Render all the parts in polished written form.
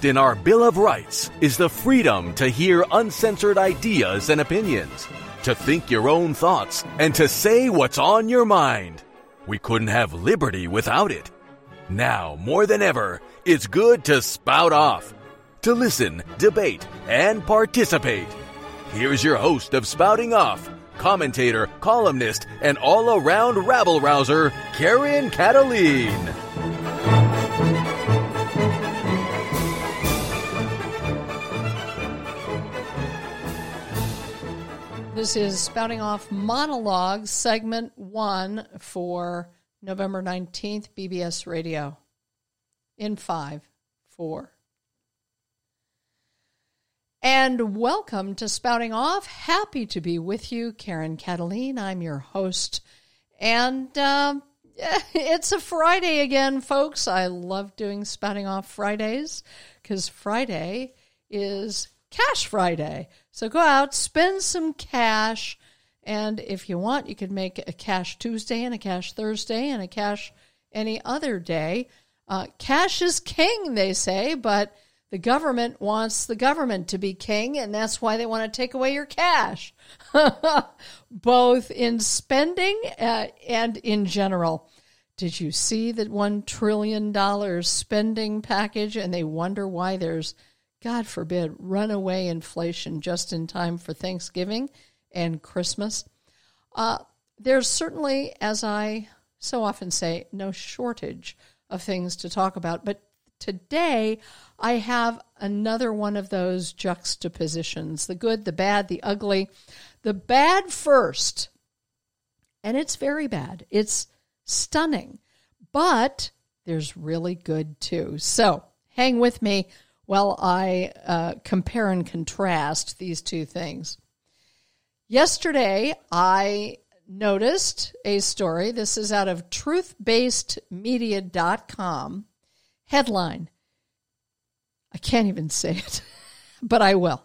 in our Bill of Rights is the freedom to hear uncensored ideas and opinions, to think your own thoughts, and to say what's on your mind. We couldn't have liberty without it. Now, more than ever, it's good to spout off, to listen, debate, and participate. Here's your host of Spouting Off, commentator, columnist, and all-around rabble-rouser, Karen Kataline. This is Spouting Off Monologue, Segment 1 for November 19th, BBS Radio. In 5, 4. And welcome to Spouting Off. Happy to be with you, Karen Kataline. I'm your host. And it's a Friday again, folks. I love doing Spouting Off Fridays because Friday is Cash Friday. So go out, spend some cash, and if you want, you could make a Cash Tuesday and a Cash Thursday and a Cash any other day. Cash is king, they say, but the government wants the government to be king, and that's why they want to take away your cash, both in spending and in general. Did you see that $1 trillion spending package, and they wonder why there's, God forbid, runaway inflation just in time for Thanksgiving and Christmas? There's certainly, as I so often say, no shortage of things to talk about. But today, I have another one of those juxtapositions, the good, the bad, the ugly. The bad first, and it's very bad. It's stunning, but there's really good too. So hang with me while I compare and contrast these two things. Yesterday, I noticed a story. This is out of truthbasedmedia.com. Headline. I can't even say it, but I will.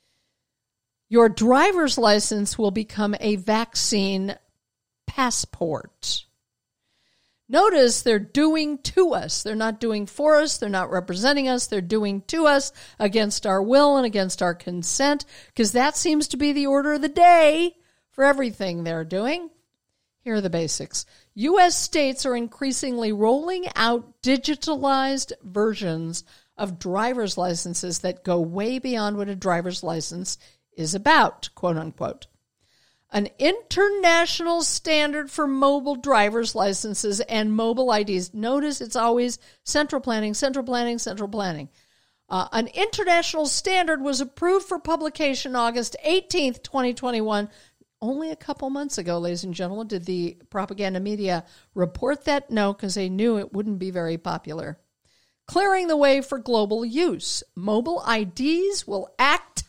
Your driver's license will become a vaccine passport. Notice they're doing to us. They're not doing for us. They're not representing us. They're doing to us against our will and against our consent, because that seems to be the order of the day for everything they're doing. Here are the basics. U.S. states are increasingly rolling out digitalized versions of driver's licenses that go way beyond what a driver's license is about, quote unquote. An international standard for mobile driver's licenses and mobile IDs. Notice it's always central planning, central planning, central planning. An international standard was approved for publication August 18th, 2021. Only a couple months ago, ladies and gentlemen, did the propaganda media report that? No, because they knew it wouldn't be very popular. Clearing the way for global use. Mobile IDs will act.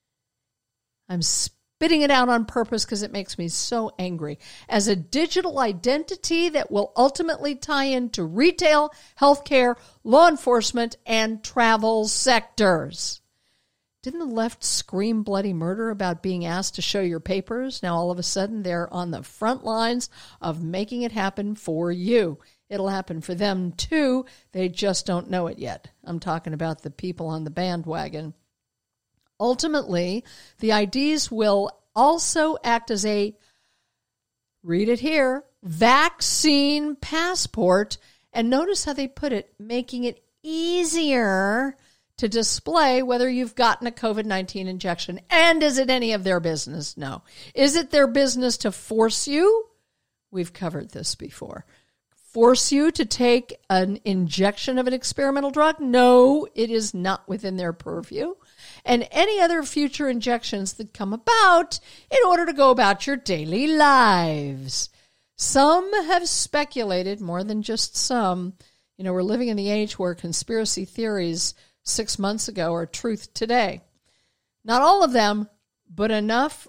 I'm spitting it out on purpose because it makes me so angry. As a digital identity that will ultimately tie into retail, healthcare, law enforcement, and travel sectors. Didn't the left scream bloody murder about being asked to show your papers? Now all of a sudden they're on the front lines of making it happen for you. It'll happen for them too. They just don't know it yet. I'm talking about the people on the bandwagon. Ultimately, the IDs will also act as a, read it here, vaccine passport. And notice how they put it, making it easier to display whether you've gotten a COVID-19 injection. And is it any of their business? No. Is it their business to force you? We've covered this before. Force you to take an injection of an experimental drug? No, it is not within their purview. And any other future injections that come about in order to go about your daily lives. Some have speculated, more than just some. You know, we're living in the age where conspiracy theories 6 months ago are truth today. Not all of them, but enough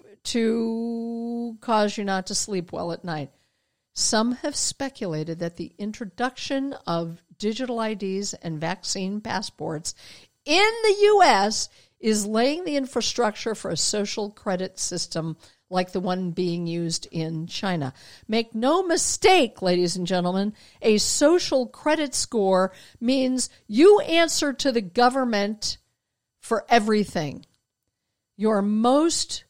to cause you not to sleep well at night. Some have speculated that the introduction of digital IDs and vaccine passports in the U.S. is laying the infrastructure for a social credit system like the one being used in China. Make no mistake, ladies and gentlemen, a social credit score means you answer to the government for everything. Your most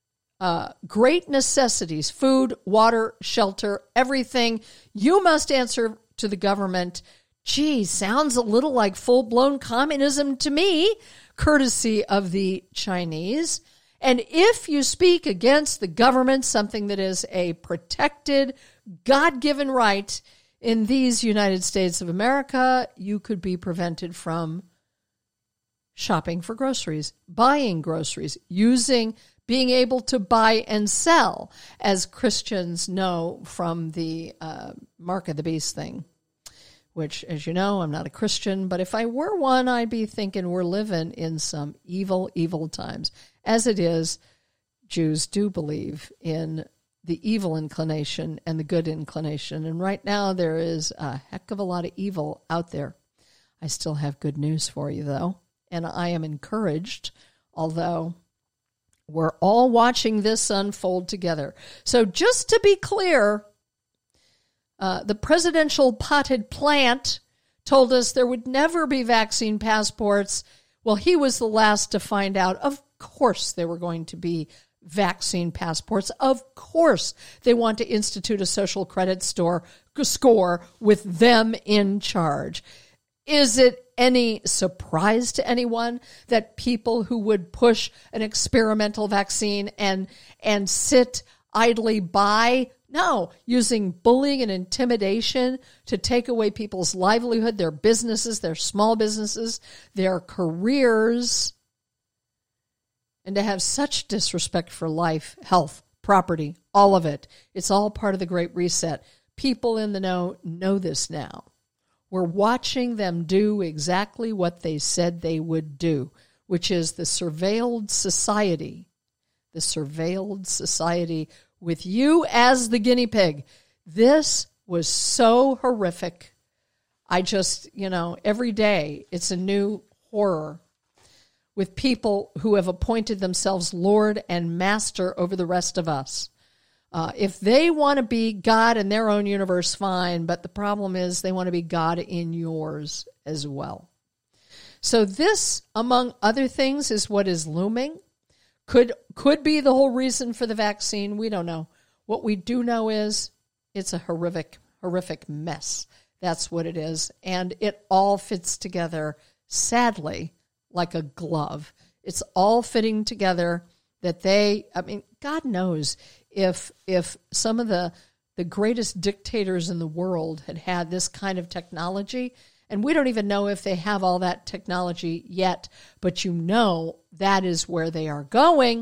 great necessities, food, water, shelter, everything, you must answer to the government. Gee, sounds a little like full-blown communism to me, courtesy of the Chinese. And if you speak against the government, something that is a protected, God-given right in these United States of America, you could be prevented from shopping for groceries, buying groceries, being able to buy and sell, as Christians know from the Mark of the Beast thing, which, as you know, I'm not a Christian, but if I were one, I'd be thinking we're living in some evil, evil times. As it is, Jews do believe in the evil inclination and the good inclination, and right now there is a heck of a lot of evil out there. I still have good news for you, though, and I am encouraged, although we're all watching this unfold together. So just to be clear, the presidential potted plant told us there would never be vaccine passports. Well, he was the last to find out. Of course there were going to be vaccine passports. Of course they want to institute a social credit score with them in charge. Is it any surprise to anyone that people who would push an experimental vaccine and sit idly by, no, using bullying and intimidation to take away people's livelihood, their businesses, their small businesses, their careers, and to have such disrespect for life, health, property, all of it. It's all part of the Great Reset. People in the know this now. We're watching them do exactly what they said they would do, which is the surveilled society with you as the guinea pig. This was so horrific. I just, every day it's a new horror with people who have appointed themselves Lord and Master over the rest of us. If they want to be God in their own universe, fine, but the problem is they want to be God in yours as well. So this, among other things, is what is looming. Could be the whole reason for the vaccine. We don't know. What we do know is it's a horrific mess. That's what it is. And it all fits together, sadly, like a glove. It's all fitting together that God knows if some of the greatest dictators in the world had this kind of technology, and we don't even know if they have all that technology yet, but that is where they are going.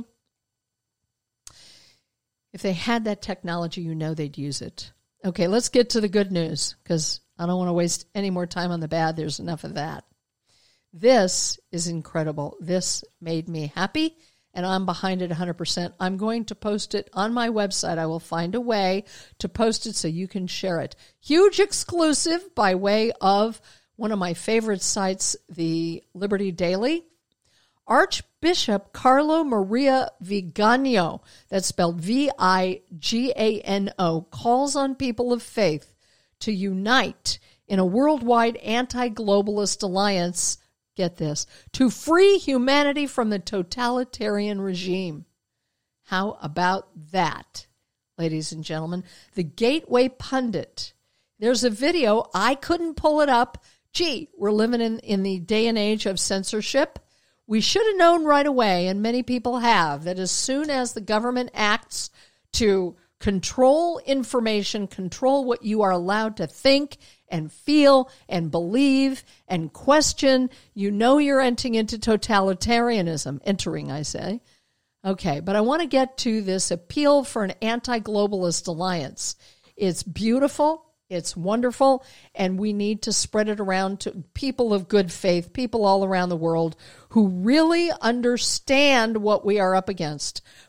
If they had that technology, they'd use it. Okay, let's get to the good news, because I don't want to waste any more time on the bad. There's enough of that. This is incredible. This made me happy, and I'm behind it 100%. I'm going to post it on my website. I will find a way to post it so you can share it. Huge exclusive by way of one of my favorite sites, the Liberty Daily. Archbishop Carlo Maria Vigano, that's spelled Vigano, calls on people of faith to unite in a worldwide anti-globalist alliance, get this, to free humanity from the totalitarian regime. How about that, ladies and gentlemen? The Gateway Pundit. There's a video. I couldn't pull it up. Gee, we're living in the day and age of censorship. We should have known right away, and many people have, that as soon as the government acts to control information, control what you are allowed to think and feel and believe and question, you're entering into totalitarianism. Entering, I say. Okay, but I want to get to this appeal for an anti-globalist alliance. It's beautiful. It's wonderful, and we need to spread it around to people of good faith, people all around the world who really understand what we are up against.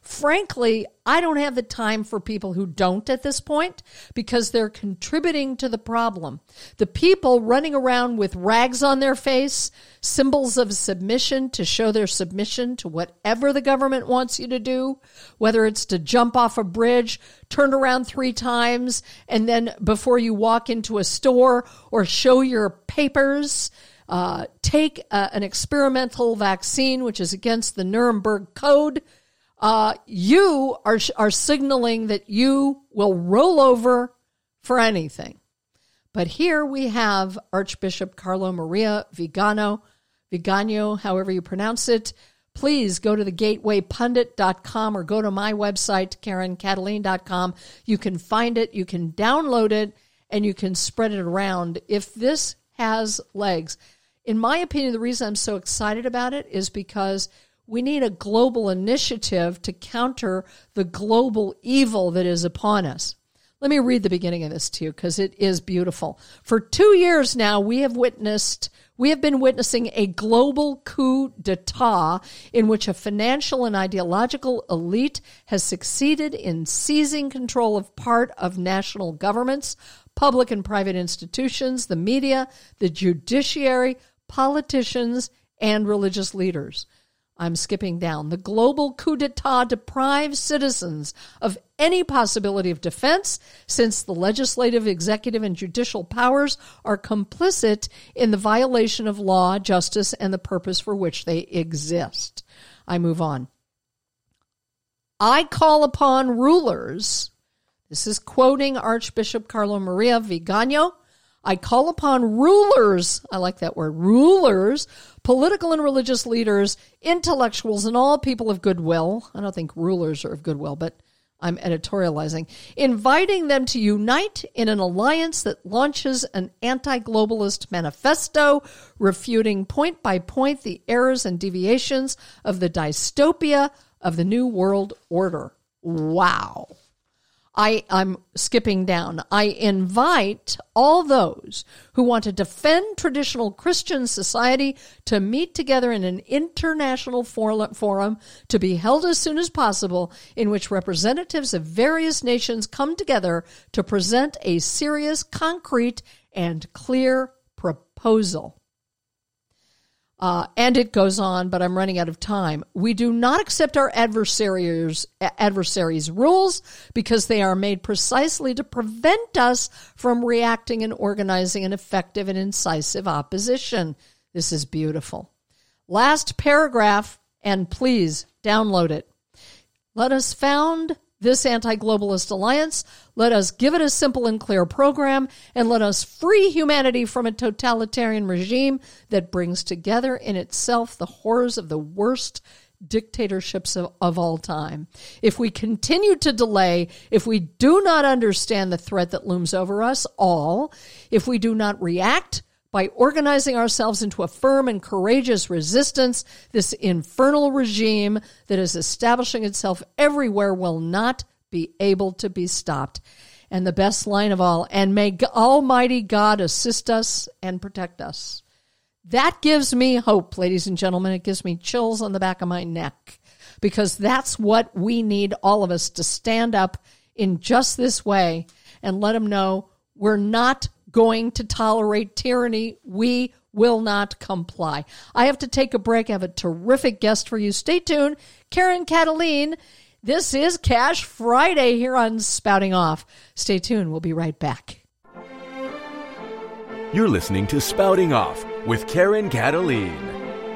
Frankly, I don't have the time for people who don't at this point because they're contributing to the problem. The people running around with rags on their face, symbols of submission to show their submission to whatever the government wants you to do, whether it's to jump off a bridge, turn around 3 times, and then before you walk into a store or show your papers, take an experimental vaccine, which is against the Nuremberg Code. You are signaling that you will roll over for anything. But here we have Archbishop Carlo Maria Vigano, however you pronounce it. Please go to thegatewaypundit.com or go to my website, KarenKataline.com. You can find it, you can download it, and you can spread it around if this has legs. In my opinion, the reason I'm so excited about it is because we need a global initiative to counter the global evil that is upon us. Let me read the beginning of this to you because it is beautiful. For 2 years now, we have been witnessing a global coup d'etat in which a financial and ideological elite has succeeded in seizing control of part of national governments, public and private institutions, the media, the judiciary, politicians, and religious leaders. I'm skipping down. The global coup d'etat deprives citizens of any possibility of defense since the legislative, executive, and judicial powers are complicit in the violation of law, justice, and the purpose for which they exist. I move on. I call upon rulers, this is quoting Archbishop Carlo Maria Vigano, I call upon rulers, I like that word, rulers, political and religious leaders, intellectuals, and all people of goodwill. I don't think rulers are of goodwill, but I'm editorializing. Inviting them to unite in an alliance that launches an anti-globalist manifesto, refuting point by point the errors and deviations of the dystopia of the New World Order. Wow. I'm skipping down. I invite all those who want to defend traditional Christian society to meet together in an international forum to be held as soon as possible in which representatives of various nations come together to present a serious, concrete, and clear proposal. And it goes on, but I'm running out of time. We do not accept our adversaries' rules because they are made precisely to prevent us from reacting and organizing an effective and incisive opposition. This is beautiful. Last paragraph, and please download it. Let us found this anti-globalist alliance. Let us give it a simple and clear program, and let us free humanity from a totalitarian regime that brings together in itself the horrors of the worst dictatorships of all time. If we continue to delay, if we do not understand the threat that looms over us all, if we do not react by organizing ourselves into a firm and courageous resistance, this infernal regime that is establishing itself everywhere will not be able to be stopped. And the best line of all, and may Almighty God assist us and protect us. That gives me hope, ladies and gentlemen. It gives me chills on the back of my neck, because that's what we need, all of us, to stand up in just this way and let them know we're not going to tolerate tyranny. We will not comply. I have to take a break. I have a terrific guest for you. Stay tuned. Karen Kataline. This is Cash Friday here on Spouting Off. Stay tuned. We'll be right back. You're listening to Spouting Off with Karen Kataline.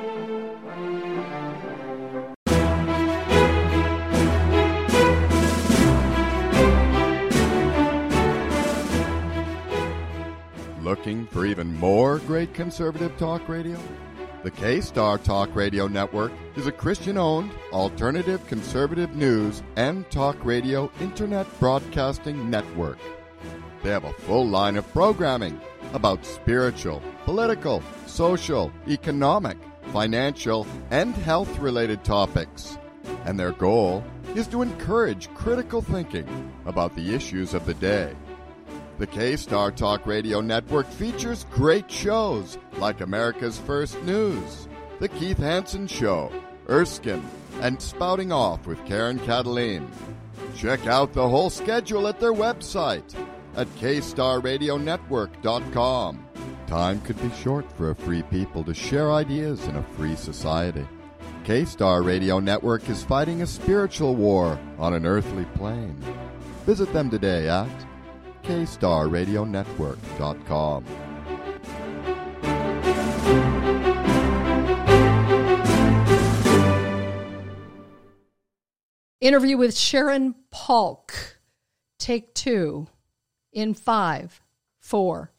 Looking for even more great conservative talk radio? The K-Star Talk Radio Network is a Christian-owned, alternative conservative news and talk radio internet broadcasting network. They have a full line of programming about spiritual, political, social, economic, financial, and health-related topics. And their goal is to encourage critical thinking about the issues of the day. The K-Star Talk Radio Network features great shows like America's First News, The Keith Hansen Show, Erskine, and Spouting Off with Karen Cataline. Check out the whole schedule at their website at kstarradionetwork.com. Time could be short for a free people to share ideas in a free society. K-Star Radio Network is fighting a spiritual war on an earthly plane. Visit them today at kstarradionetwork.com. Interview with Sharon Polk. Take 2 in 5, 4.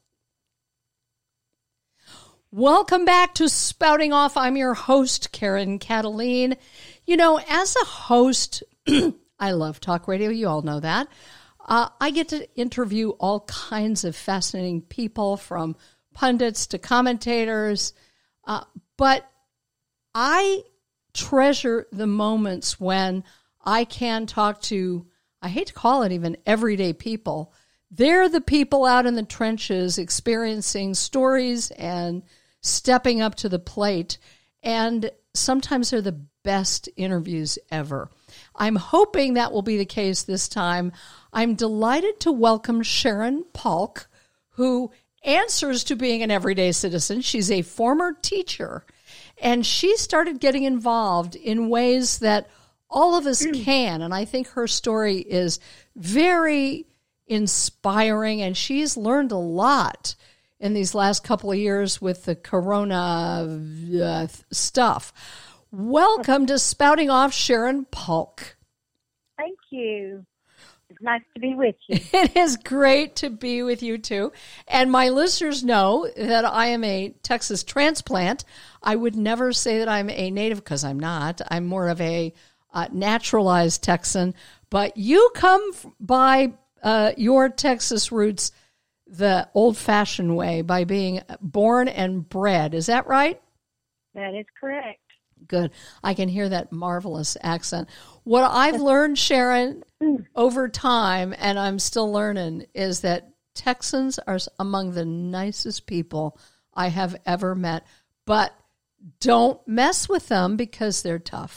Welcome back to Spouting Off. I'm your host, Karen Cataline. You know, as a host, I love talk radio. You all know that. I get to interview all kinds of fascinating people, from pundits to commentators. But I treasure the moments when I can talk to, I hate to call it even everyday people. They're the people out in the trenches experiencing stories and stepping up to the plate. And sometimes they're the best interviews ever. I'm hoping that will be the case this time. I'm delighted to welcome Sharon Polk, who answers to being an everyday citizen. She's a former teacher, and she started getting involved in ways that all of us can. And I think her story is very inspiring, and she's learned a lot in these last couple of years with the corona stuff. Welcome to Spouting Off, Sharon Polk. Thank you. It's nice to be with you. It is great to be with you, too. And my listeners know that I am a Texas transplant. I would never say that I'm a native, because I'm not. I'm more of a naturalized Texan. But you come by your Texas roots the old-fashioned way, by being born and bred. Is that right? That is correct. Good. I can hear that marvelous accent. What I've learned, Sharon, over time, and I'm still learning, is that Texans are among the nicest people I have ever met. But don't mess with them, because they're tough.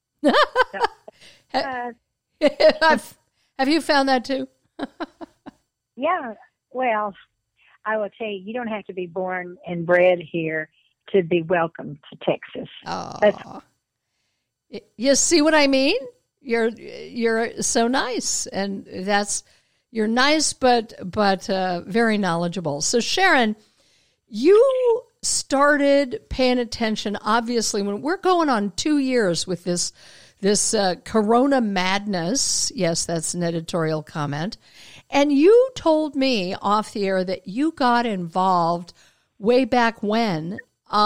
Have you found that too? Yeah. Well, I will tell you, you don't have to be born and bred here to be welcome to Texas. Oh, you see what I mean? You're so nice, and you're nice, but very knowledgeable. So Sharon, you started paying attention, obviously, when we're going on 2 years with this corona madness. Yes, that's an editorial comment. And you told me off the air that you got involved way back when.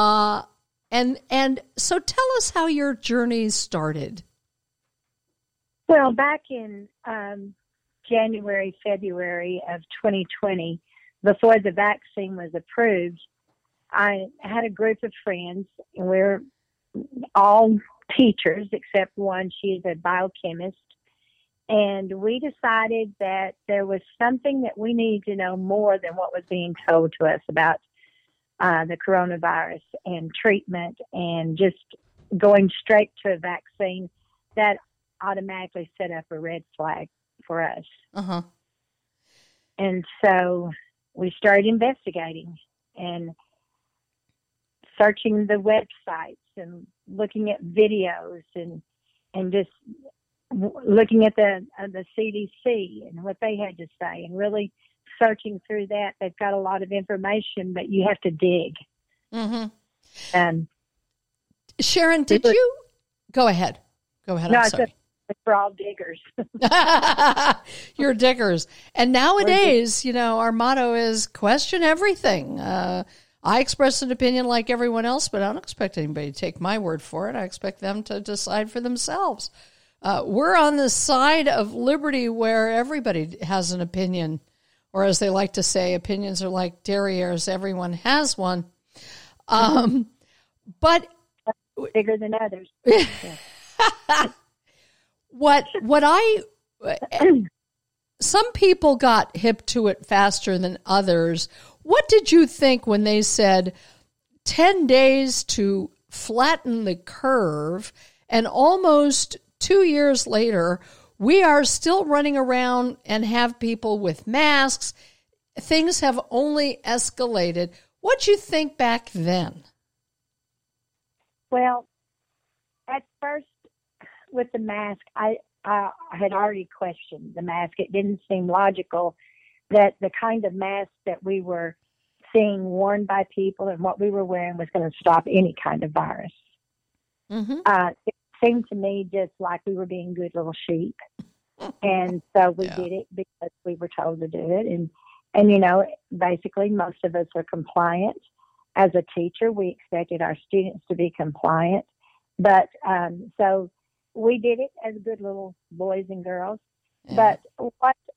And so tell us how your journey started. Well, back in January, February of 2020, before the vaccine was approved, I had a group of friends, and we're all teachers except one. She's a biochemist. And we decided that there was something that we needed to know more than what was being told to us about the coronavirus and treatment, and just going straight to a vaccine. That automatically set up a red flag for us. Uh-huh. And so we started investigating and searching the websites and looking at videos and just looking at the CDC and what they had to say, and really searching through that. They've got a lot of information, but you have to dig. Mm-hmm. Sharon, did you go ahead? Go ahead. No, I'm sorry. We're all diggers. You're diggers. And nowadays, our motto is question everything. I express an opinion like everyone else, but I don't expect anybody to take my word for it. I expect them to decide for themselves. We're on the side of liberty where everybody has an opinion, or as they like to say, opinions are like derrieres. Everyone has one. But bigger than others. Some people got hip to it faster than others. What did you think when they said 10 days to flatten the curve And almost 2 years later, we are still running around and have people with masks. Things have only escalated. What'd you think back then? Well, at first, with the mask, I had already questioned the mask. It didn't seem logical that the kind of mask that we were seeing worn by people and what we were wearing was going to stop any kind of virus. Mm-hmm. It seemed to me just like we were being good little sheep. And so we did it because we were told to do it. And, you know, basically most of us are compliant. As a teacher, we expected our students to be compliant. But so we did it as good little boys and girls. Yeah. But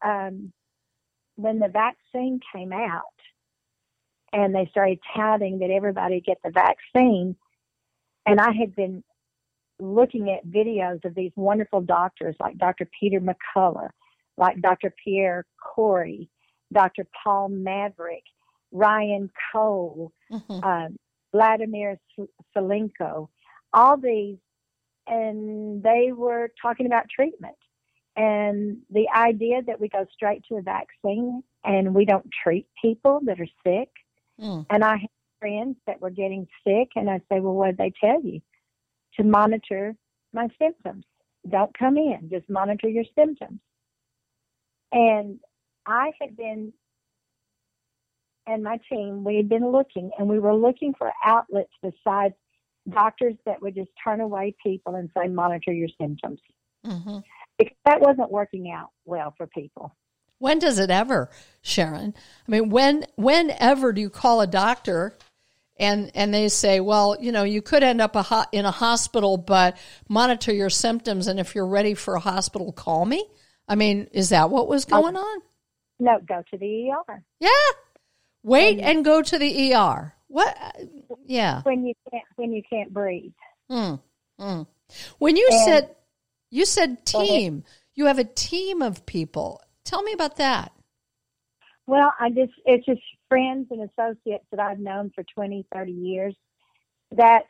when the vaccine came out and they started touting that everybody get the vaccine, and I had been looking at videos of these wonderful doctors like Dr. Peter McCullough, like Dr. Pierre Corey, Dr. Paul Maverick, Ryan Cole, Vladimir Salenko, all these, and they were talking about treatment. And the idea that we go straight to a vaccine and we don't treat people that are sick. And I have friends that were getting sick, and I say, well, what did they tell you? To monitor my symptoms. Don't come in, just monitor your symptoms. And I had been, and my team, we had been looking, and we were looking for outlets besides doctors that would just turn away people and say, monitor your symptoms. Because that wasn't working out well for people. When does it ever, Sharon? I mean, whenever do you call a doctor and they say, well, you know, you could end up in a hospital, but monitor your symptoms, and if you're ready for a hospital, call me? I mean, is that what was going on? No, go to the ER. Yeah. Wait and go to the ER. What? Yeah. When you can't breathe. When you said team, you have a team of people. Tell me about that. Well, it's just friends and associates that I've known for 20, 30 years that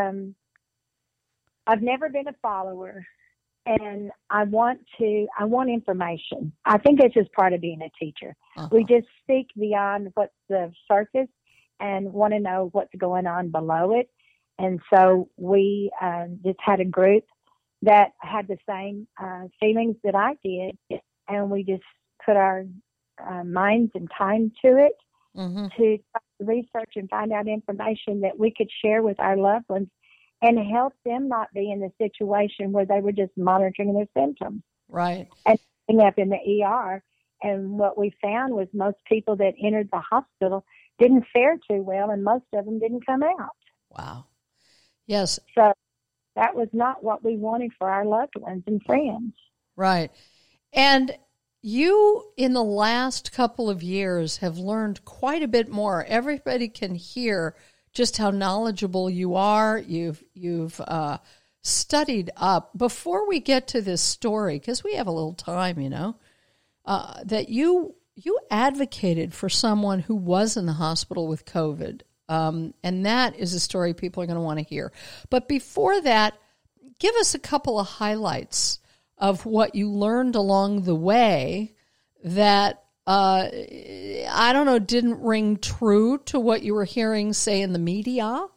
I've never been a follower, and I want information. I think it's just part of being a teacher. We just seek beyond what's the surface and want to know what's going on below it. And so we just had a group that had the same feelings that I did, and we just put our minds and time to it to research and find out information that we could share with our loved ones and help them not be in the situation where they were just monitoring their symptoms. Right. And ending up in the ER. And what we found was most people that entered the hospital didn't fare too well, and most of them didn't come out. Wow. Yes. So that was not what we wanted for our loved ones and friends. Right. And you, in the last couple of years, have learned quite a bit more. Everybody can hear just how knowledgeable you are. You've studied up. Before we get to this story, because we have a little time, you know, that you advocated for someone who was in the hospital with COVID. And that is a story people are going to want to hear. But before that, give us a couple of highlights of what you learned along the way that, I don't know, didn't ring true to what you were hearing, say, in the media?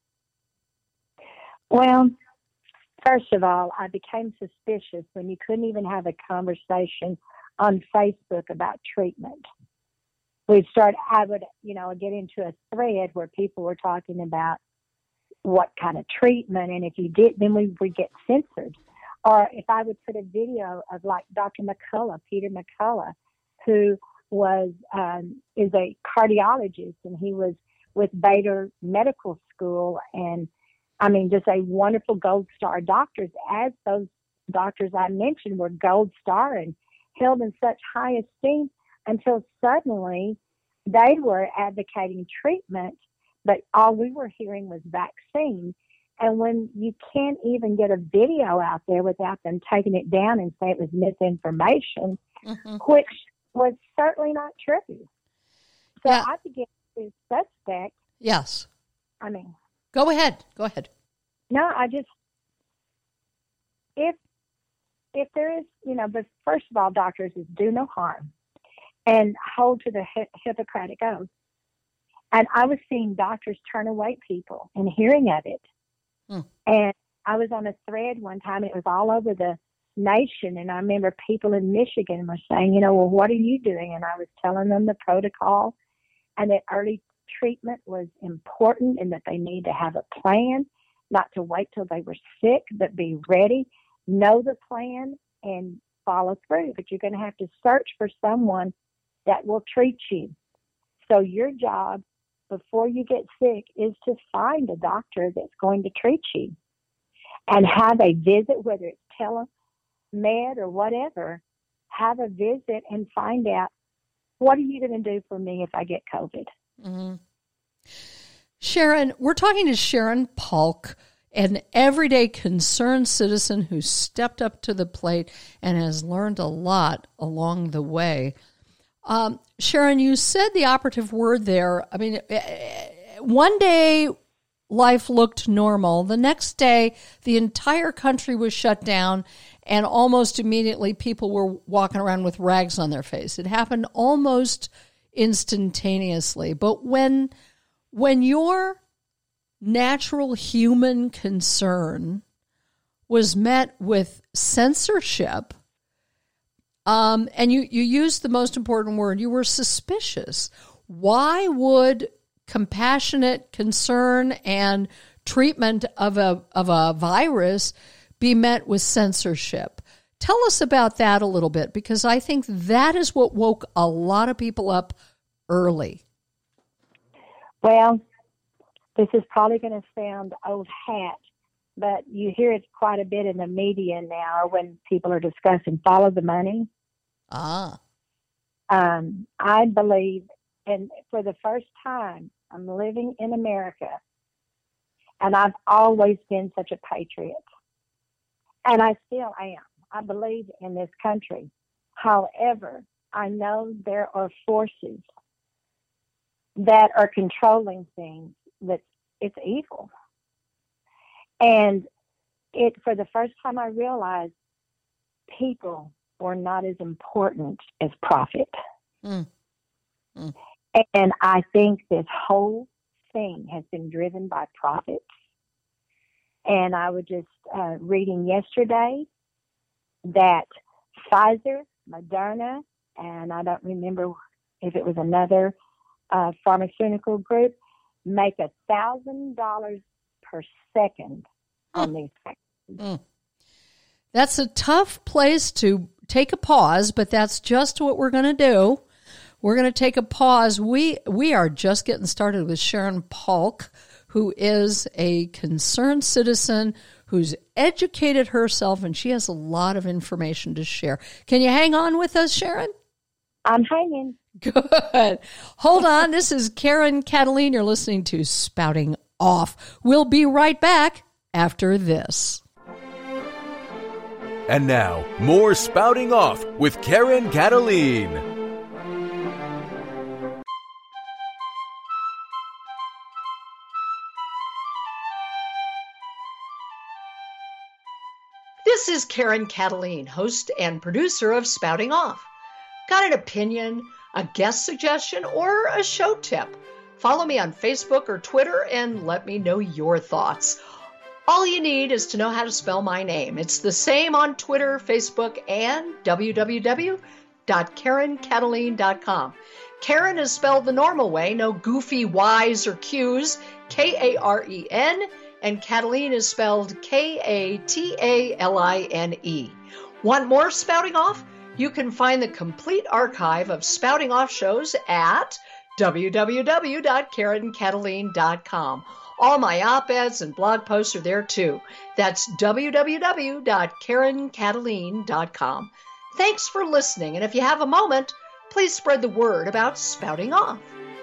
Well, first of all, I became suspicious when you couldn't even have a conversation on Facebook about treatment. I would, get into a thread where people were talking about what kind of treatment, and if you did, then we would get censored. Or if I would put a video of like Dr. McCullough, Peter McCullough, who is a cardiologist, and he was with Bader Medical School, and I mean, just a wonderful gold star doctors, as those doctors I mentioned were gold star and held in such high esteem, until suddenly they were advocating treatment, but all we were hearing was vaccine. And when you can't even get a video out there without them taking it down and say it was misinformation, which was certainly not true. So yeah. I began to suspect. Yes. I mean. Go ahead. No, if there is, but first of all, doctors is do no harm and hold to the Hippocratic Oath. And I was seeing doctors turn away people and hearing of it. And I was on a thread one time, and it was all over the nation. And I remember people in Michigan were saying, well, what are you doing? And I was telling them the protocol and that early treatment was important and that they need to have a plan, not to wait till they were sick, but be ready, know the plan, and follow through. But you're going to have to search for someone that will treat you. So your job before you get sick is to find a doctor that's going to treat you and have a visit, whether it's telemed or whatever, have a visit and find out, what are you going to do for me if I get COVID? Mm-hmm. Sharon, we're talking to Sharon Polk, an everyday concerned citizen who stepped up to the plate and has learned a lot along the way. Sharon, you said the operative word there. I mean, one day life looked normal. The next day, the entire country was shut down, and almost immediately people were walking around with rags on their face. It happened almost instantaneously. But when your natural human concern was met with censorship, and you used the most important word, you were suspicious. Why would compassionate concern and treatment of a virus be met with censorship? Tell us about that a little bit, because I think that is what woke a lot of people up early. Well, this is probably going to sound old hat, but you hear it quite a bit in the media now when people are discussing follow the money. I believe, and for the first time, I'm living in America, and I've always been such a patriot, and I still am. I believe in this country. However, I know there are forces that are controlling things that it's evil. And for the first time, I realized people were not as important as profit. And I think this whole thing has been driven by profits. And I was just reading yesterday that Pfizer, Moderna, and I don't remember if it was another pharmaceutical group, make $1,000 per second on these vaccines. That's a tough place to take a pause, but that's just what we're going to do. We're going to take a pause. We are just getting started with Sharon Polk, who is a concerned citizen who's educated herself, and she has a lot of information to share. Can you hang on with us, Sharon? I'm hanging. Good. Hold on. This is Karen Kataline. You're listening to Spouting Off. We'll be right back after this. And now, more Spouting Off with Karen Kataline. This is Karen Kataline, host and producer of Spouting Off. Got an opinion, a guest suggestion, or a show tip? Follow me on Facebook or Twitter and let me know your thoughts. All you need is to know how to spell my name. It's the same on Twitter, Facebook, and www.KarenKataline.com. Karen is spelled the normal way, no goofy Y's or Q's, Karen, and Kataline is spelled Kataline. Want more Spouting Off? You can find the complete archive of Spouting Off shows at www.KarenKataline.com. All my op-eds and blog posts are there too. That's www.KarenKataline.com. Thanks for listening, and if you have a moment, please spread the word about Spouting Off.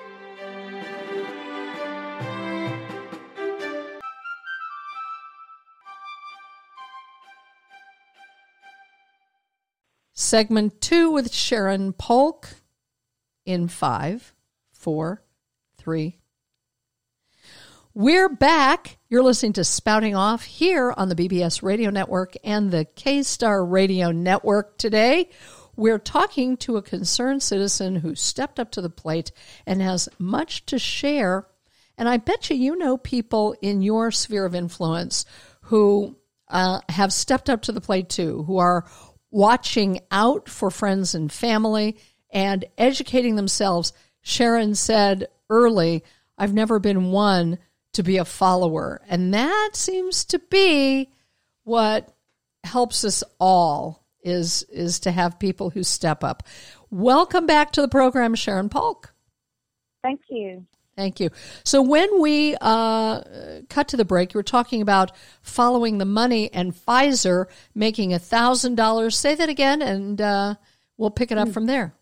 Segment 2 with Sharon Polk in 5, 4, 3. We're back. You're listening to Spouting Off here on the BBS Radio Network and the K-Star Radio Network. Today, we're talking to a concerned citizen who stepped up to the plate and has much to share. And I bet you know people in your sphere of influence who have stepped up to the plate too, who are watching out for friends and family and educating themselves. Sharon said early, I've never been one to be a follower. And that seems to be what helps us all is to have people who step up. Welcome back to the program, Sharon Polk. Thank you. Thank you. So when we cut to the break, you were talking about following the money and Pfizer making $1,000. Say that again, and we'll pick it up from there.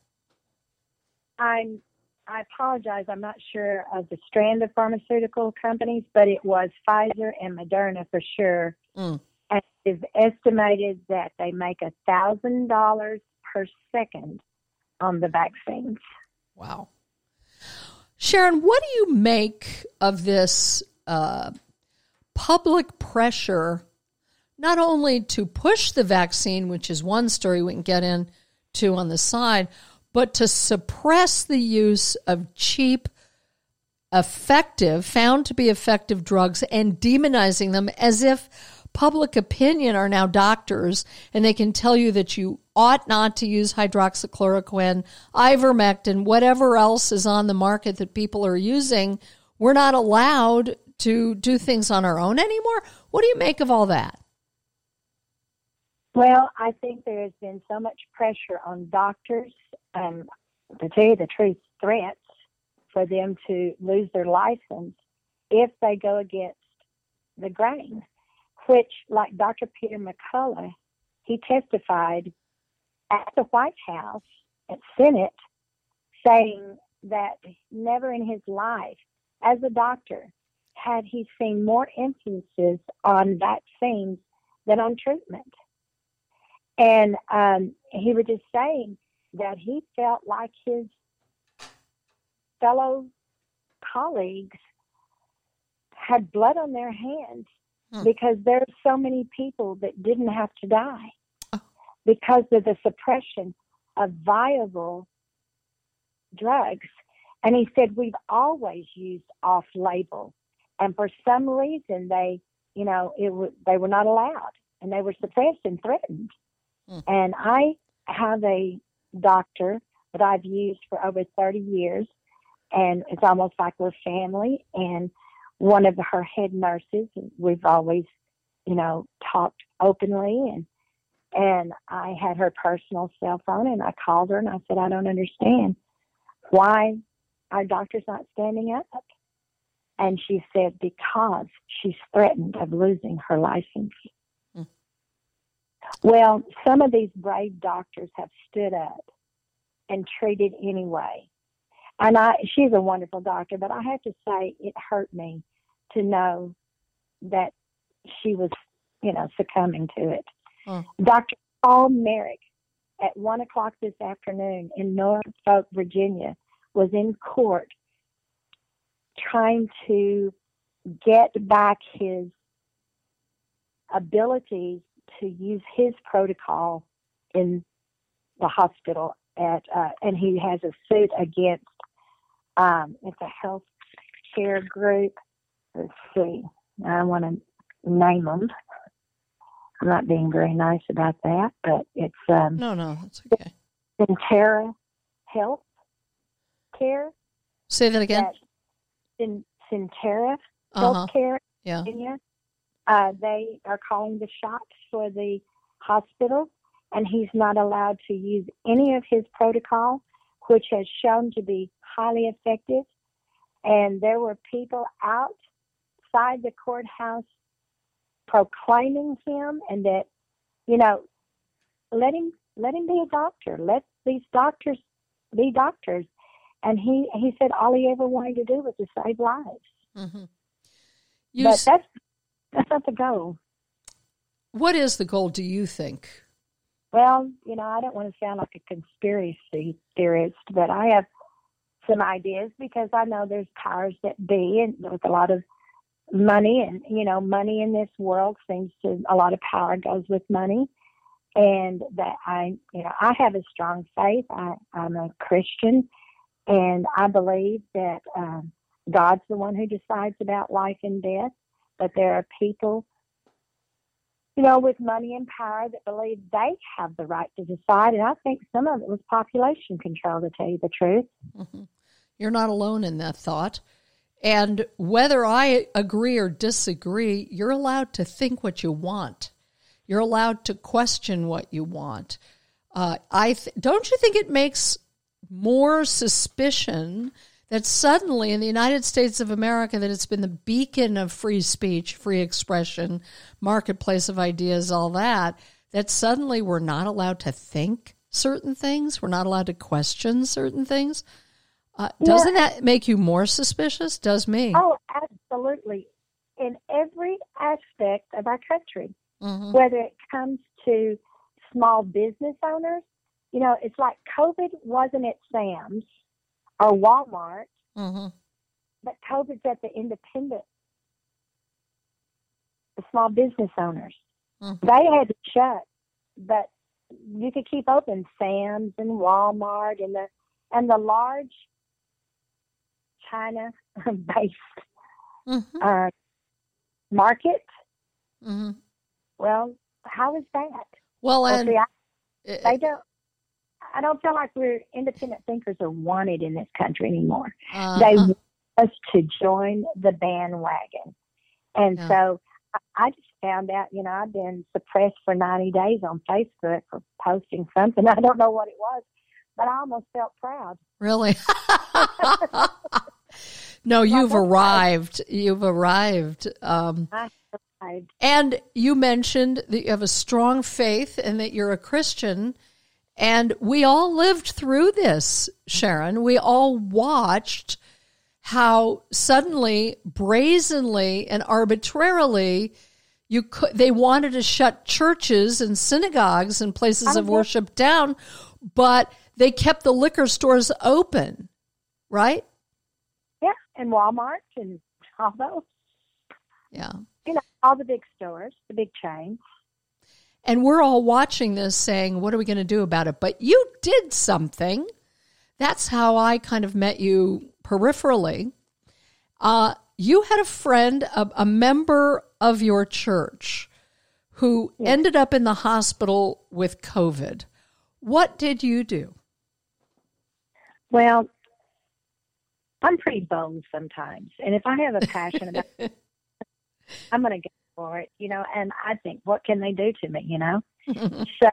I apologize. I'm not sure of the strand of pharmaceutical companies, but it was Pfizer and Moderna for sure. And it's estimated that they make $1,000 per second on the vaccines. Wow. Sharon, what do you make of this public pressure, not only to push the vaccine, which is one story we can get into on the side, but to suppress the use of cheap, found to be effective drugs and demonizing them as if public opinion are now doctors and they can tell you that you ought not to use hydroxychloroquine, ivermectin, whatever else is on the market that people are using. We're not allowed to do things on our own anymore. What do you make of all that? Well, I think there has been so much pressure on doctors, to tell you the truth, threats for them to lose their license if they go against the grain, which, like Dr. Peter McCullough, he testified at the White House, at Senate, saying that never in his life, as a doctor, had he seen more instances on vaccines than on treatment. And he was just saying that he felt like his fellow colleagues had blood on their hands because there are so many people that didn't have to die because of the suppression of viable drugs. And he said, we've always used off-label. And for some reason, they were not allowed, and they were suppressed and threatened. And I have a doctor that I've used for over 30 years, and it's almost like we're family. And one of her head nurses, we've always, talked openly. And I had her personal cell phone, and I called her, and I said, I don't understand why our doctor's not standing up. And she said, because she's threatened of losing her license. Well, some of these brave doctors have stood up and treated anyway. And she's a wonderful doctor, but I have to say it hurt me to know that she was, succumbing to it. Dr. Paul Merrick at 1:00 this afternoon in Norfolk, Virginia, was in court trying to get back his abilities to use his protocol in the hospital and he has a suit against it's a health care group. Let's see. I want to name them. I'm not being very nice about that, but it's No, it's okay. Centera Health Care. Say that again. Centera Health Care. Yeah. Virginia. They are calling the shots for the hospital, and he's not allowed to use any of his protocol, which has shown to be highly effective. And there were people outside the courthouse proclaiming him, and that, let him be a doctor. Let these doctors be doctors. And he said all he ever wanted to do was to save lives. Mm-hmm. But that's not the goal. What is the goal, do you think? Well, I don't want to sound like a conspiracy theorist, but I have some ideas because I know there's powers that be, and with a lot of money, and money in this world seems to, a lot of power goes with money, and that I have a strong faith. I'm a Christian, and I believe that God's the one who decides about life and death, but there are people with money and power that believe they have the right to decide, and I think some of it was population control, to tell you the truth. Mm-hmm. You're not alone in that thought. And whether I agree or disagree, you're allowed to think what you want. You're allowed to question what you want. Don't you think it makes more suspicion that suddenly in the United States of America, that it's been the beacon of free speech, free expression, marketplace of ideas, all that suddenly we're not allowed to think certain things? We're not allowed to question certain things? Doesn't that make you more suspicious? Does me. Oh, absolutely. In every aspect of our country, mm-hmm. whether it comes to small business owners, it's like COVID wasn't at Sam's or Walmart, mm-hmm. but COVID's at the independent, the small business owners. Mm-hmm. They had to shut, but you could keep open Sam's and Walmart and the large China-based mm-hmm. Market. Mm-hmm. Well, how is that? Well, and they don't. I don't feel like we're independent thinkers are wanted in this country anymore. They want us to join the bandwagon, and so I just found out. I've been suppressed for 90 days on Facebook for posting something. I don't know what it was, but I almost felt proud. Really? No, you've arrived. You've arrived. I arrived. And you mentioned that you have a strong faith and that you're a Christian. And we all lived through this, Sharon. We all watched how suddenly, brazenly, and arbitrarily they wanted to shut churches and synagogues and places of worship down, but they kept the liquor stores open, right? Yeah, and Walmart and all those. Yeah. All the big stores, the big chains. And we're all watching this saying, what are we going to do about it? But you did something. That's how I kind of met you peripherally. You had a friend, a member of your church, who ended up in the hospital with COVID. What did you do? Well, I'm pretty bold sometimes. And if I have a passion about it, I'm going to go for it, and I think, what can they do to me, So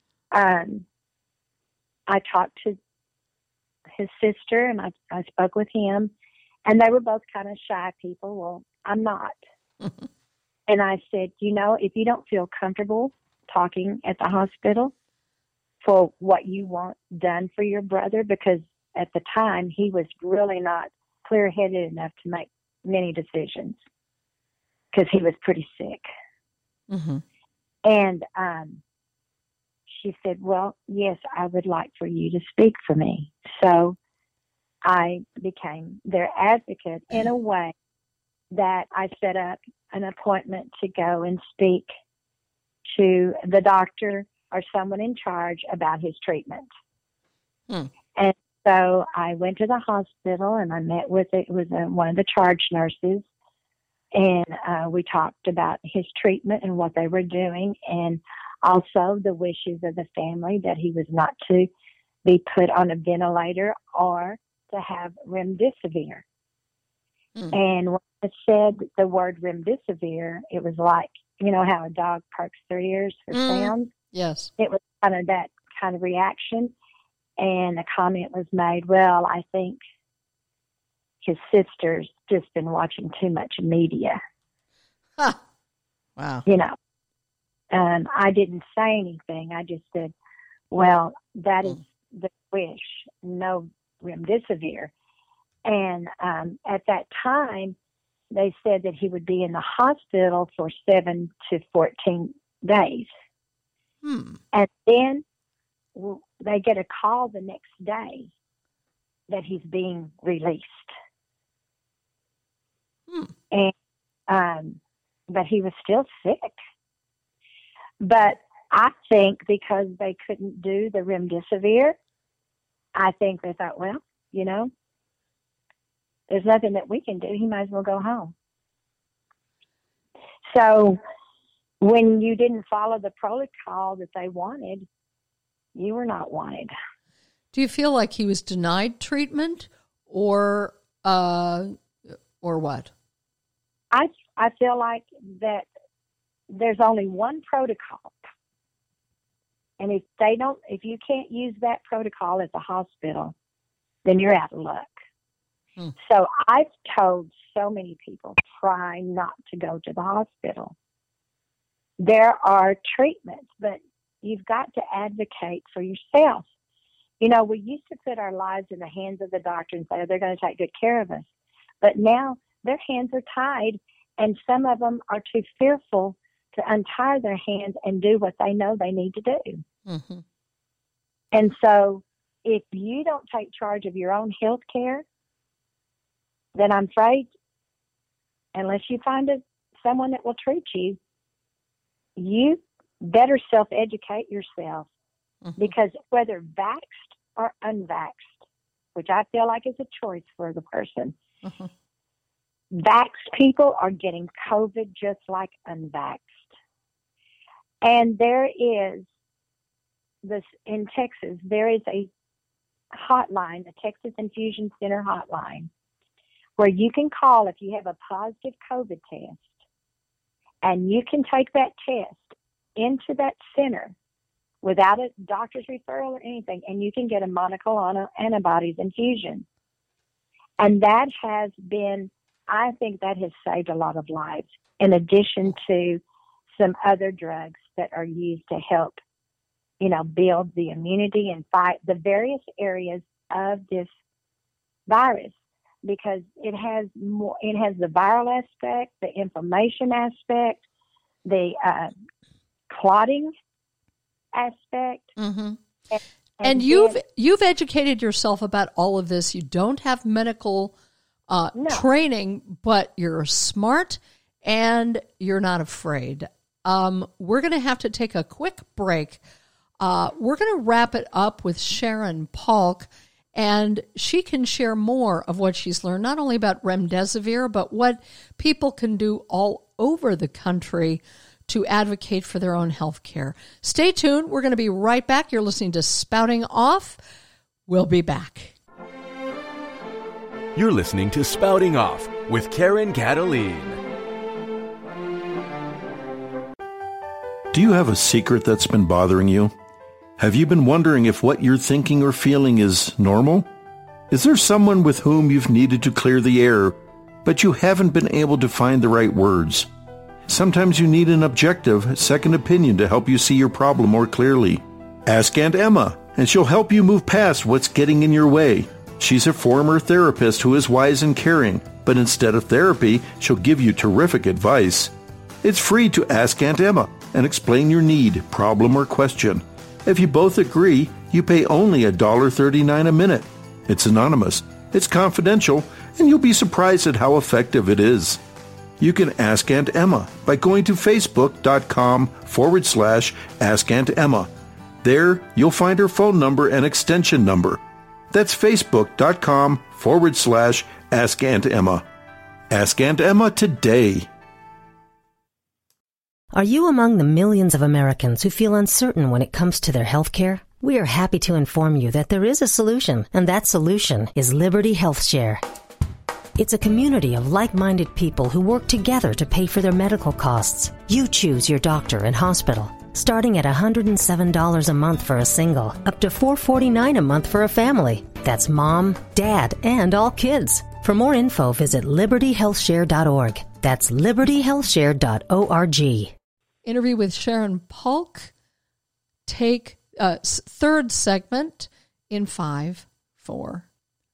I talked to his sister, and I spoke with him, and they were both kind of shy people. Well, I'm not. And I said, if you don't feel comfortable talking at the hospital for what you want done for your brother, because at the time he was really not clear-headed enough to make many decisions because he was pretty sick. Mm-hmm. And she said, well, yes, I would like for you to speak for me. So I became their advocate in a way that I set up an appointment to go and speak to the doctor or someone in charge about his treatment. And so I went to the hospital and I met with one of the charge nurses, and we talked about his treatment and what they were doing, and also the wishes of the family that he was not to be put on a ventilator or to have remdesivir. And when I said the word remdesivir, it was like, how a dog perks their ears for sounds? Yes. It was kind of that kind of reaction. And a comment was made, well, I think his sister's just been watching too much media. Huh. Wow. And I didn't say anything. I just said, well, that is the wish, no remdesivir. And at that time, they said that he would be in the hospital for 7 to 14 days. And then they get a call the next day that he's being released. And But he was still sick. But I think because they couldn't do the remdesivir, I think they thought, well, there's nothing that we can do. He might as well go home. So when you didn't follow the protocol that they wanted, you were not wanted. Do you feel like he was denied treatment or what? I feel like that there's only one protocol. And if you can't use that protocol at the hospital, then you're out of luck. So I've told so many people, try not to go to the hospital. There are treatments, but you've got to advocate for yourself. We used to put our lives in the hands of the doctor and say, oh, they're going to take good care of us. But now their hands are tied, and some of them are too fearful to untie their hands and do what they know they need to do. Mm-hmm. And so if you don't take charge of your own health care, then I'm afraid, unless you find someone that will treat you, you better self-educate yourself. Mm-hmm. Because whether vaxxed or unvaxxed, which I feel like is a choice for the person, mm-hmm. Vaxxed people are getting COVID just like unvaxxed. And there is in Texas, there is a hotline, the Texas Infusion Center hotline, where you can call if you have a positive COVID test, and you can take that test into that center without a doctor's referral or anything, and you can get a monoclonal antibodies infusion. And that has been, I think that has saved a lot of lives, in addition to some other drugs that are used to help, build the immunity and fight the various areas of this virus, because it has the viral aspect, the inflammation aspect, the clotting aspect. Mm-hmm. And you've educated yourself about all of this. You don't have medical training, but you're smart and you're not afraid. We're going to have to take a quick break. We're going to wrap it up with Sharon Polk, and she can share more of what she's learned, not only about remdesivir, but what people can do all over the country to advocate for their own health care. Stay tuned. We're going to be right back. You're listening to Spouting Off. We'll be back. You're listening to Spouting Off with Karen Cataline. Do you have a secret that's been bothering you? Have you been wondering if what you're thinking or feeling is normal? Is there someone with whom you've needed to clear the air, but you haven't been able to find the right words? Sometimes you need an objective, second opinion to help you see your problem more clearly. Ask Aunt Emma, and she'll help you move past what's getting in your way. She's a former therapist who is wise and caring, but instead of therapy, she'll give you terrific advice. It's free to ask Aunt Emma and explain your need, problem, or question. If you both agree, you pay only $1.39 a minute. It's anonymous, it's confidential, and you'll be surprised at how effective it is. You can ask Aunt Emma by going to facebook.com/Ask Aunt Emma. There, you'll find her phone number and extension number. That's facebook.com/Ask Aunt Emma. Ask Aunt Emma today. Are you among the millions of Americans who feel uncertain when it comes to their health care? We are happy to inform you that there is a solution, and that solution is Liberty Health Share. It's a community of like-minded people who work together to pay for their medical costs. You choose your doctor and hospital, starting at $107 a month for a single, up to $449 a month for a family. That's mom, dad, and all kids. For more info, visit libertyhealthshare.org. That's libertyhealthshare.org. Interview with Sharon Polk. Take third segment in 5, 4.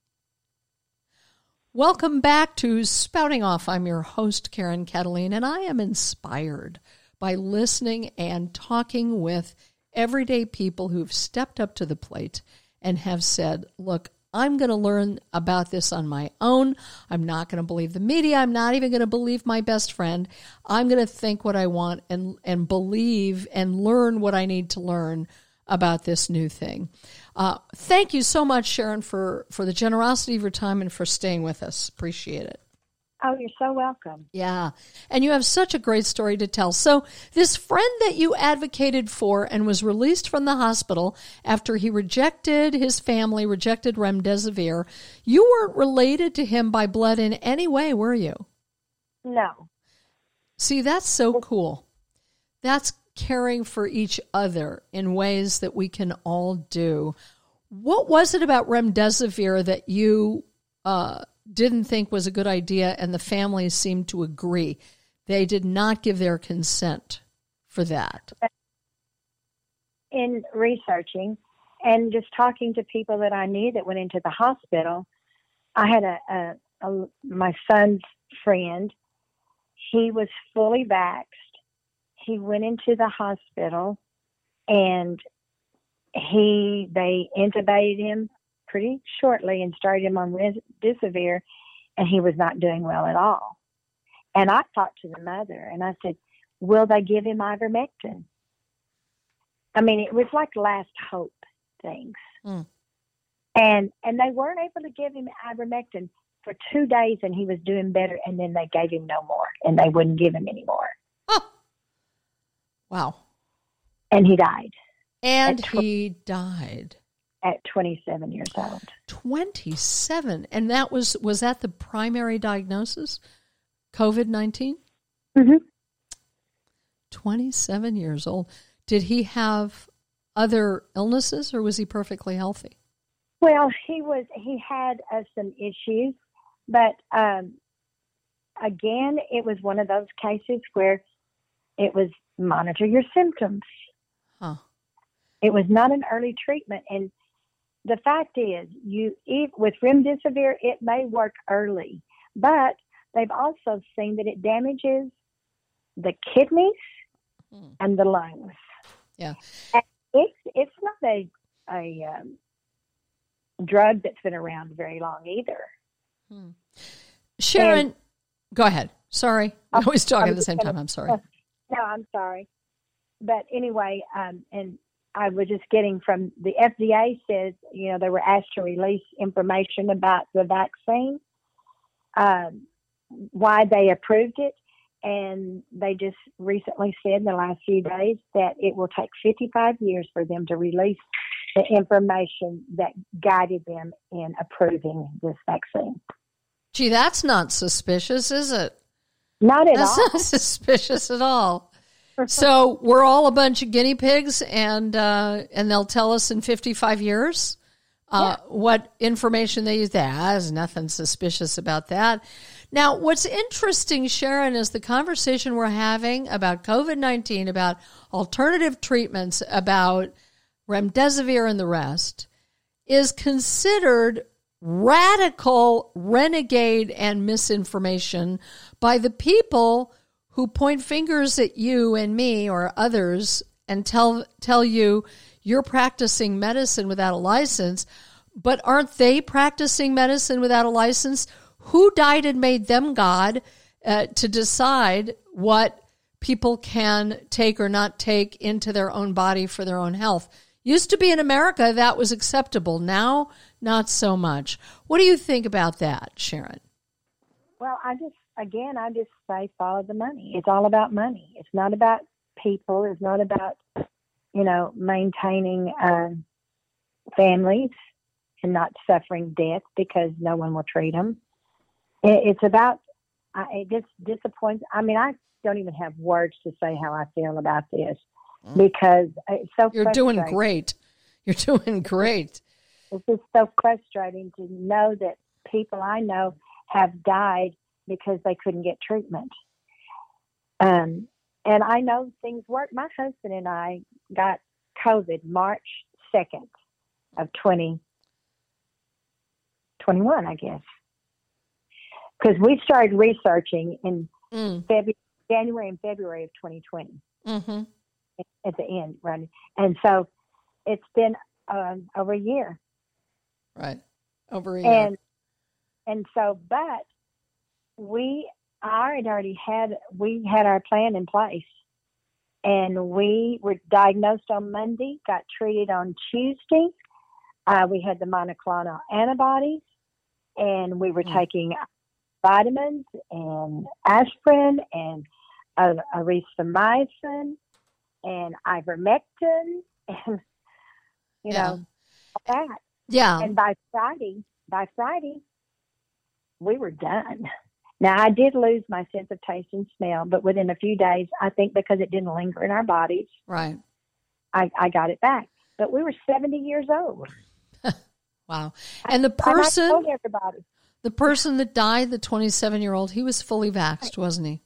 Welcome back to Spouting Off. I'm your host, Karen Cataline, and I am inspired by listening and talking with everyday people who've stepped up to the plate and have said, look, I'm going to learn about this on my own. I'm not going to believe the media. I'm not even going to believe my best friend. I'm going to think what I want and believe and learn what I need to learn about this new thing. Thank you so much, Sharon, for the generosity of your time and for staying with us. Appreciate it. Oh, you're so welcome. Yeah. And you have such a great story to tell. So this friend that you advocated for and was released from the hospital after his family rejected remdesivir, you weren't related to him by blood in any way, were you? No. See, that's so cool. That's caring for each other in ways that we can all do. What was it about remdesivir that you didn't think was a good idea, and the families seemed to agree? They did not give their consent for that. In researching and just talking to people that I knew that went into the hospital, I had my son's friend. He was fully vaxxed. He went into the hospital, and they intubated him pretty shortly and started him on remdesivir, and he was not doing well at all. And I talked to the mother, and I said, will they give him ivermectin? I mean, it was like last hope things. And they weren't able to give him ivermectin for 2 days, and he was doing better, and then they gave him no more, and they wouldn't give him any more. Oh. Wow. And he died. And he died. At 27 years old. 27. And that was that the primary diagnosis? COVID-19? Mm-hmm. 27 years old. Did he have other illnesses, or was he perfectly healthy? Well, he had some issues, but again, it was one of those cases where it was monitor your symptoms. Huh. It was not an early treatment, and the fact is, with remdesivir, it may work early, but they've also seen that it damages the kidneys and the lungs. Yeah, and it's not a drug that's been around very long either. Sharon, go ahead. Sorry, I always talk at the same time. I'm sorry. No, I'm sorry, but anyway, and I was just getting from the FDA says, they were asked to release information about the vaccine, why they approved it. And they just recently said in the last few days that it will take 55 years for them to release the information that guided them in approving this vaccine. Gee, that's not suspicious, is it? Not at all. That's not suspicious at all. So we're all a bunch of guinea pigs, and they'll tell us in 55 years what information they use. There's nothing suspicious about that. Now, what's interesting, Sharon, is the conversation we're having about COVID-19, about alternative treatments, about remdesivir and the rest, is considered radical, renegade, and misinformation by the people who point fingers at you and me or others and tell you you're practicing medicine without a license. But aren't they practicing medicine without a license? Who died and made them God to decide what people can take or not take into their own body for their own health? Used to be in America that was acceptable. Now, not so much. What do you think about that, Sharon? Well, I just say follow the money. It's all about money. It's not about people. It's not about, maintaining families and not suffering death because no one will treat them. It's about, it just disappoints. I mean, I don't even have words to say how I feel about this because it's so You're doing great. You're doing great. It's just so frustrating to know that people I know have died because they couldn't get treatment. And I know things work. My husband and I got COVID March 2nd of 2021, I guess. Because we started researching in January and February of 2020 at the end, right? And so it's been over a year. Right. over a year. And so, but we had our plan in place, and we were diagnosed on Monday, got treated on Tuesday. We had the monoclonal antibodies, and we were taking vitamins and aspirin and erythromycin and ivermectin and all that. Yeah. And by Friday, we were done. Now, I did lose my sense of taste and smell, but within a few days, I think because it didn't linger in our bodies, right, I got it back. But we were 70 years old. Wow. And the person that died, the 27-year-old, he was fully vaxxed, wasn't he?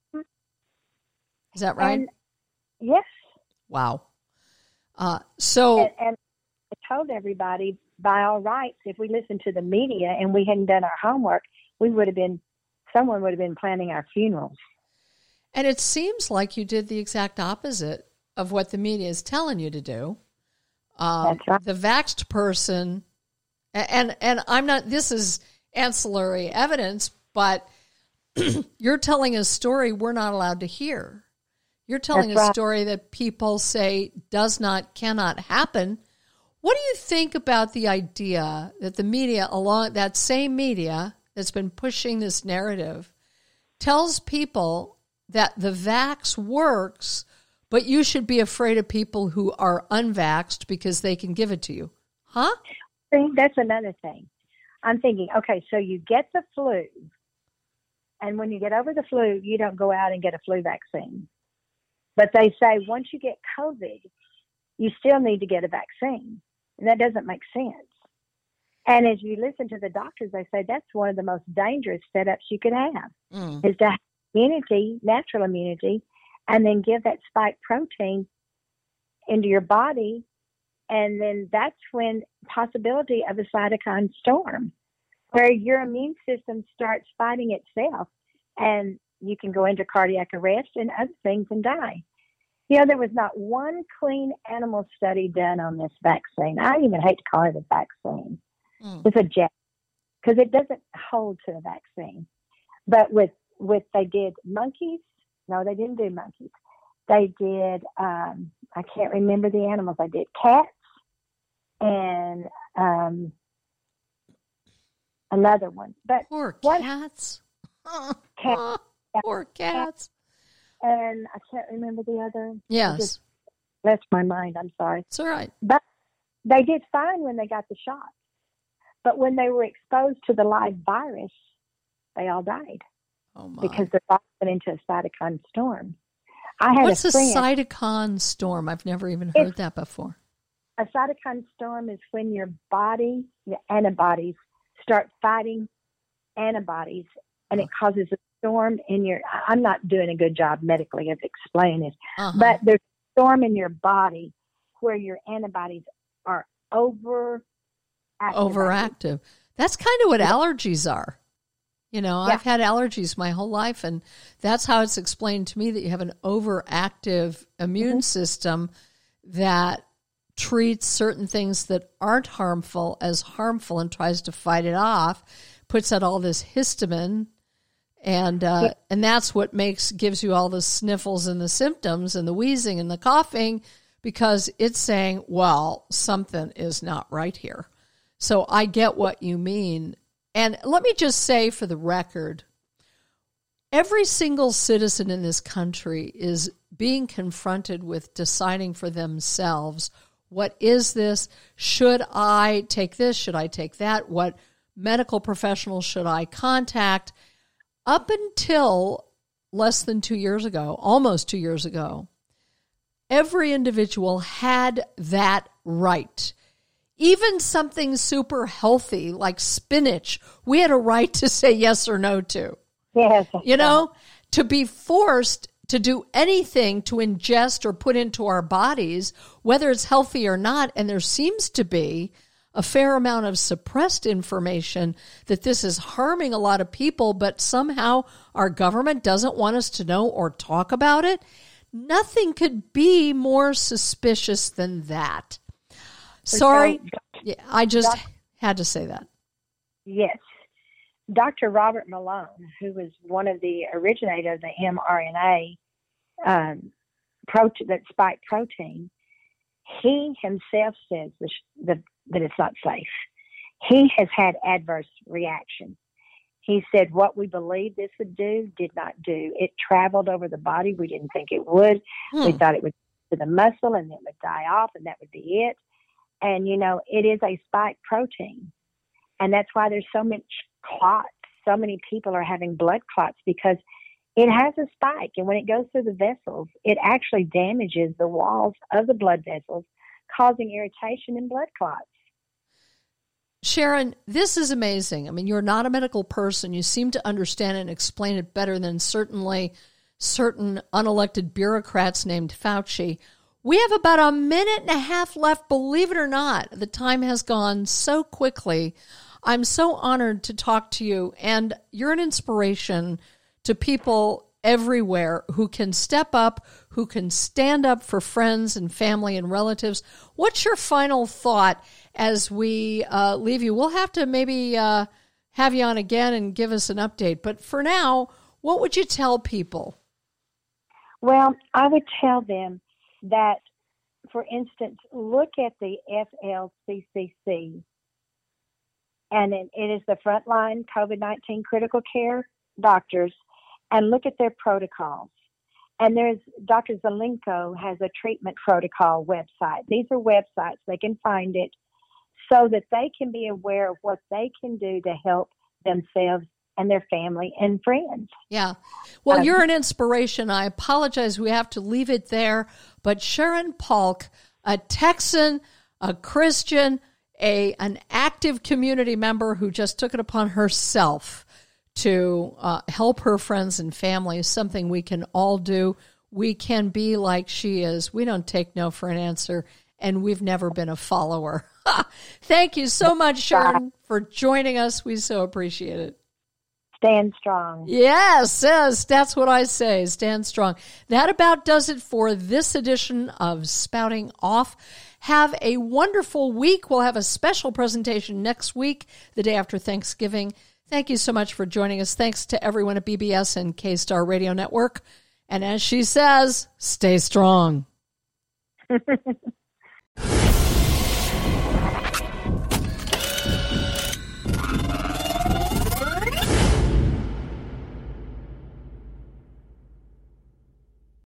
Is that right? Yes. Wow. And I told everybody, by all rights, if we listened to the media and we hadn't done our homework, someone would have been planning our funerals. And it seems like you did the exact opposite of what the media is telling you to do. That's right. The vaxxed person, and I'm not, this is ancillary evidence, but you're telling a story we're not allowed to hear. You're telling a story that people say cannot happen. What do you think about the idea that the media, that same media that's been pushing this narrative, tells people that the vax works, but you should be afraid of people who are unvaxxed because they can give it to you? Huh? That's another thing. I'm thinking, okay, so you get the flu, and when you get over the flu, you don't go out and get a flu vaccine. But they say once you get COVID, you still need to get a vaccine. And that doesn't make sense. And as you listen to the doctors, they say that's one of the most dangerous setups you could have, is to have immunity, natural immunity, and then give that spike protein into your body. And then that's when possibility of a cytokine storm, where your immune system starts fighting itself, and you can go into cardiac arrest and other things and die. There was not one clean animal study done on this vaccine. I even hate to call it a vaccine. It's a jab, because it doesn't hold to a vaccine. But they did monkeys. No, they didn't do monkeys. They did, I can't remember the animals. They did cats and another one. But poor cats. Cats. Poor cats. And I can't remember the other. Yes. Just left my mind. I'm sorry. It's all right. But they did fine when they got the shot. But when they were exposed to the live virus, they all died. Oh, my. Because their body went into a cytokine storm. What's a cytokine storm? I've never even heard that before. A cytokine storm is when your body, the antibodies, start fighting antibodies, and it causes a storm in your... I'm not doing a good job medically of explaining this, but there's a storm in your body where your antibodies are overactive. That's kind of what allergies are. I've had allergies my whole life, and that's how it's explained to me, that you have an overactive immune system that treats certain things that aren't harmful as harmful and tries to fight it off, puts out all this histamine, and that's what gives you all the sniffles and the symptoms and the wheezing and the coughing, because it's saying, well, something is not right here. So I get what you mean. And let me just say for the record, every single citizen in this country is being confronted with deciding for themselves, what is this? Should I take this? Should I take that? What medical professional should I contact? Up until less than 2 years ago, almost 2 years ago, every individual had that right. Even something super healthy like spinach, we had a right to say yes or no to. Yes. To be forced to do anything to ingest or put into our bodies, whether it's healthy or not, and there seems to be a fair amount of suppressed information that this is harming a lot of people, but somehow our government doesn't want us to know or talk about it. Nothing could be more suspicious than that. Sorry, I just had to say that. Yes. Dr. Robert Malone, who was one of the originators of the mRNA that spike protein, he himself says that it's not safe. He has had adverse reactions. He said what we believed this would do did not do. It traveled over the body. We didn't think it would. We thought it would to the muscle and it would die off and that would be it. And, it is a spike protein. And that's why there's so much clots. So many people are having blood clots because it has a spike. And when it goes through the vessels, it actually damages the walls of the blood vessels, causing irritation and blood clots. Sharon, this is amazing. I mean, you're not a medical person. You seem to understand it and explain it better than certainly certain unelected bureaucrats named Fauci. We have about a minute and a half left. Believe it or not, the time has gone so quickly. I'm so honored to talk to you, and you're an inspiration to people everywhere who can step up, who can stand up for friends and family and relatives. What's your final thought as we leave you? We'll have to maybe have you on again and give us an update. But for now, what would you tell people? Well, I would tell them that, for instance, look at the FLCCC, and it is the frontline COVID-19 critical care doctors, and look at their protocols. And there's Dr. Zelenko has a treatment protocol website. These are websites. They can find it so that they can be aware of what they can do to help themselves and their family and friends. Yeah. Well, you're an inspiration. I apologize. We have to leave it there. But Sharon Palk, a Texan, a Christian, an active community member who just took it upon herself to help her friends and family, is something we can all do. We can be like she is. We don't take no for an answer, and we've never been a follower. Thank you so much, Sharon, for joining us. We so appreciate it. Stand strong. Yes, that's what I say. Stand strong. That about does it for this edition of Spouting Off. Have a wonderful week. We'll have a special presentation next week, the day after Thanksgiving. Thank you so much for joining us. Thanks to everyone at BBS and K-Star Radio Network. And as she says, stay strong.